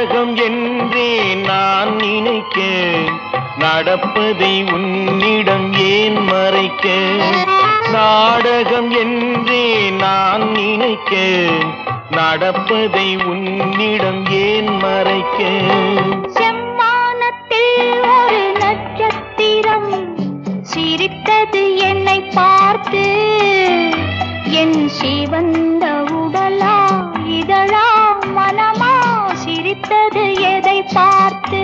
நாடகம் என்றே நான் நினைக்க, நடப்பதை உன்னிடம் ஏன் மறைக்க? நாடகம் என்றே நான் நினைக்க, நடப்பதை உன்னிடம் ஏன் மறைக்க? செம்மானத்தில் ஒரு நட்சத்திரம் சிரித்தது என்னை பார்த்து, என் சிவந்த உடலா இதழா மனமா சிரித்தது எதை பார்த்து?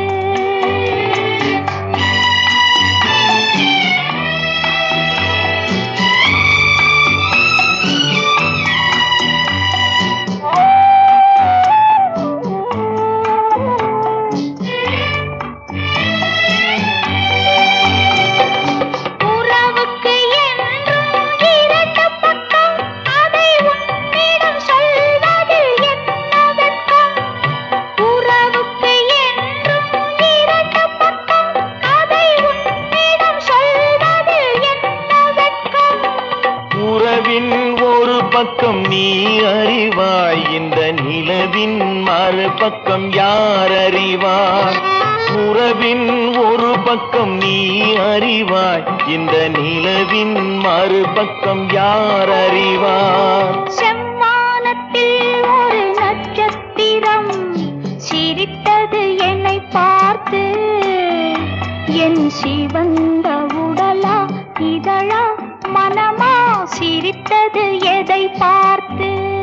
ஒரு பக்கம் நீ அறிவாய், இந்த நிலவின் மறுபக்கம் யார் அறிவார்? உறவின் ஒரு பக்கம் நீ அறிவாய், இந்த நிலவின் மறுபக்கம் யார் அறிவார்? செம்மானத்தில் ஒரு நட்சத்திரம் சிரித்தது என்னை பார்த்து, என் சிவந்த உடலா இதழா மனமா சிரித்தது எதை பார்த்து?